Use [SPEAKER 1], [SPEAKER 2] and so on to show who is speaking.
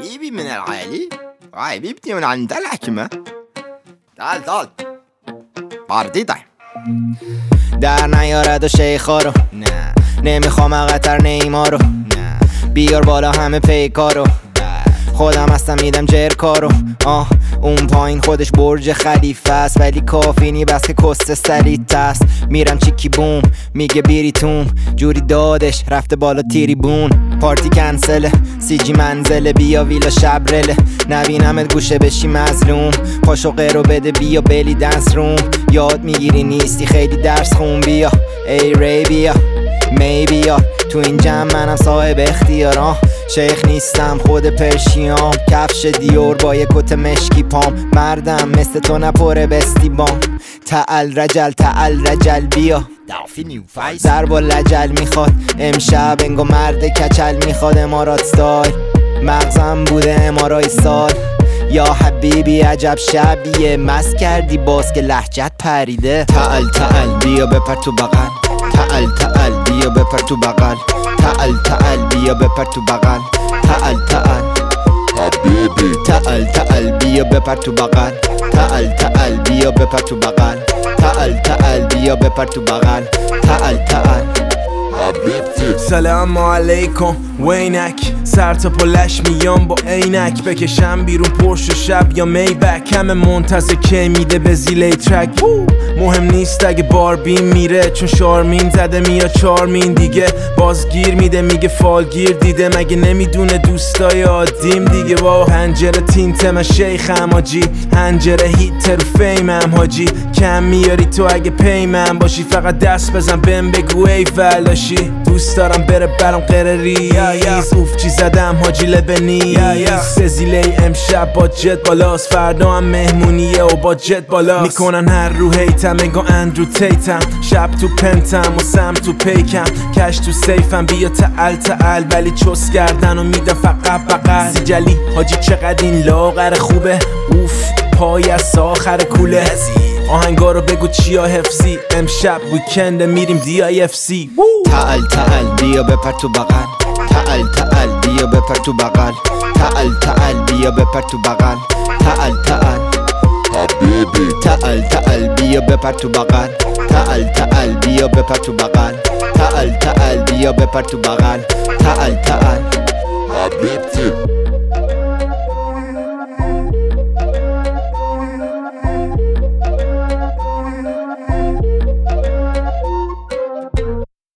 [SPEAKER 1] حبيبي من العالي وحبيبتي من عند الحكمة. تعال پارتی تایم. در نیارد و شیخا رو نه، نمیخوام قطر نیما رو نه، بیار بالا همه پیکا رو، خودم هستم میدم جرکا رو. اون پایین خودش برج خلیفه است، ولی کافی نی بس که کست سلیت است. میرم چیکی بوم میگه بیریتون، جوری دادش رفته بالا تیریبون. پارتی کنسله سیجی منزله، بیا ویلا شبرله، نبینمت گوشه بشی مظلوم. پاشو قرو بده بیا بلی دنس روم، یاد میگیری نیستی خیلی درس خون. بیا ای ری بیا می بیا تو این جمع منم صاحب اختیارم. شیخ نیستم خود پرشیام، کفش دیور با یک کت مشکی پام. مردم مثل تو نپره بستی بام. تعال رجل بیا ضرب و لجل میخواد امشب، انگو مرد کچل میخواد. امارات ستایل مغزم بوده امارای سال. یا حبیبی عجب شبیه، مست کردی باز که لهجت پریده. تعال بیا بپر تو بغل، تعال بیا بپر تو بغل، تعال بیا بپر تو بغل، تعال حبیبی، تعال بیا بپر تو بغل، تعال بیا بپر تو بغل، تعال بیا بپر تو بغل، تعال
[SPEAKER 2] سلام علیکم وینک، سر تا پلش میام با عینک. بکشم بیرون پرش و شب یا میبک، همه منتظر کی میده به زیلی ترک. مهم نیست اگه باربین میره، چون شارمین زده میاد چارمین دیگه. بازگیر میده میگه فالگیر دیده، مگه نمیدونه دوستای عادیم دیگه. با هنجره تینته من شیخم حاجی، هنجره هیتر و فیمم حاجی. کم میاری تو اگه پیمم باشی، فقط دست بزن بهم بگو ای ولاشی. دوست دارم بره برام قرریز، اوف چی زدم حاجی لبنیز. سزیلی امشب با جت بالاست، فردا هم مهمونیه و با جت بالاست. میکنن هر رو هیتم انگا اندرو تیتم، شب تو پنتم و سم تو پیکم، کش تو سیفم. بیا تعال ولی چس کردن و میدم فقط بغل. سیجلی حاجی چقدر این لاغر خوبه، اوف پای از آخر کوله. آهنگارو بگو چیا حفظی، امشب ویکند میریم DIFC.
[SPEAKER 1] تعال بیا بپر تو بغل، تعال بیا بپر تو بغل، تعال بیا بپر تو بغل، تعال حبیبی، تعال بیا بپر تو بغل، تعال بیا بپر تو بغل، تعال بیا بپر تو بغل، تعال حبیبتی.